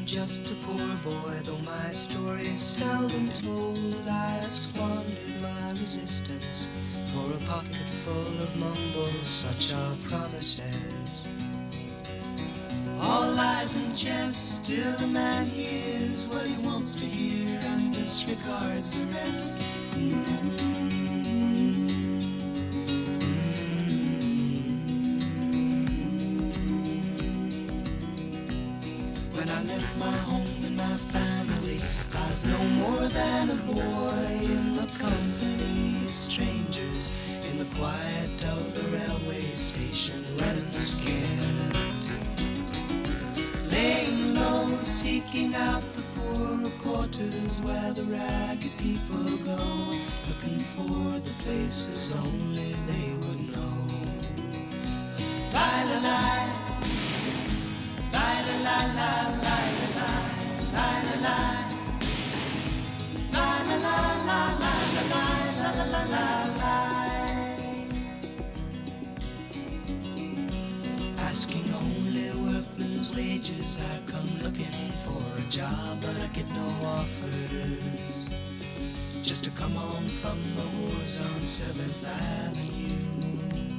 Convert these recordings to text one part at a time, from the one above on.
just a poor boy, though my story is seldom told. I squandered my resistance for a pocket full of mumbles, such are promises. All lies and jest, still a man hears what he wants to hear and disregards the rest. When I left my home and my family, I was no more than a boy in the company of strangers, in the quiet of the railway station, running scared, laying low, seeking out the poorer quarters where the ragged people go, looking for the places only they would know. Lie-la-lie, lie-la-lie-lie, lie-la-lie, asking only workmen's wages, I come looking for a job, but I get no offers. Just to come on from the wars on 7th Avenue.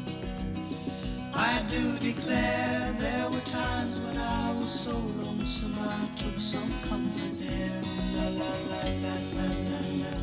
I do declare there were times when I was so lonesome I took some comfort there. La la la la la la la.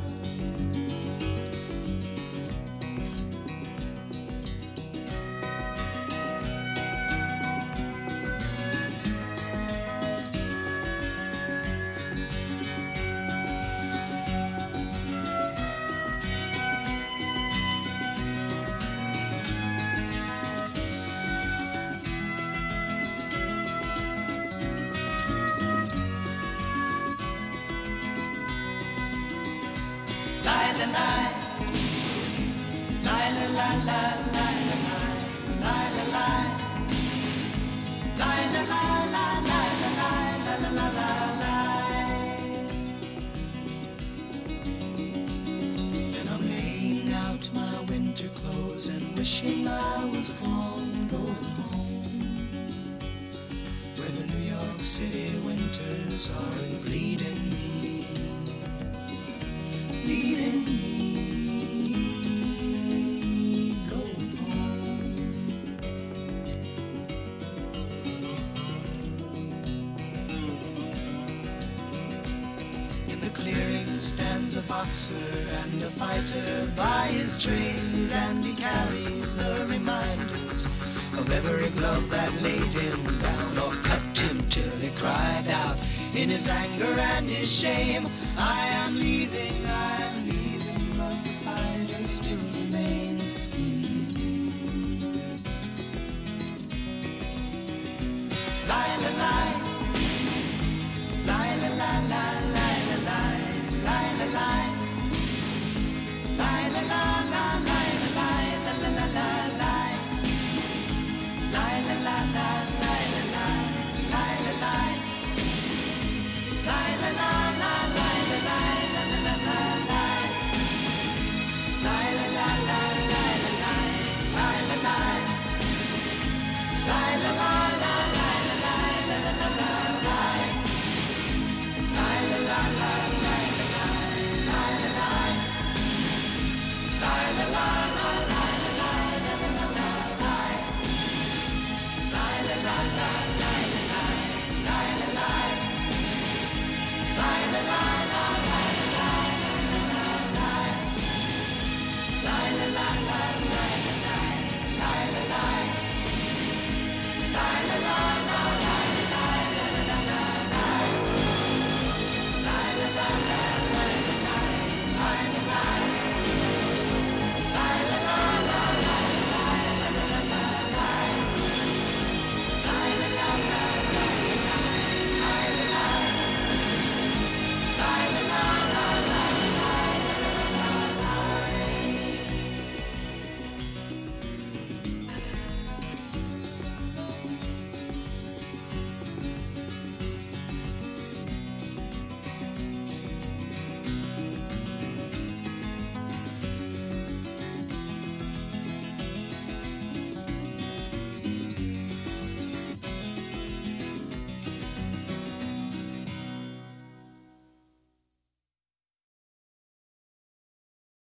Then I'm laying out my winter clothes and wishing I was gone, going home, where the New York City winters are bleeding me, bleeding me. Stands a boxer and a fighter by his trade, and he carries the reminders of every glove that laid him down or cut him till he cried out in his anger and his shame, I am leaving, but the fighter still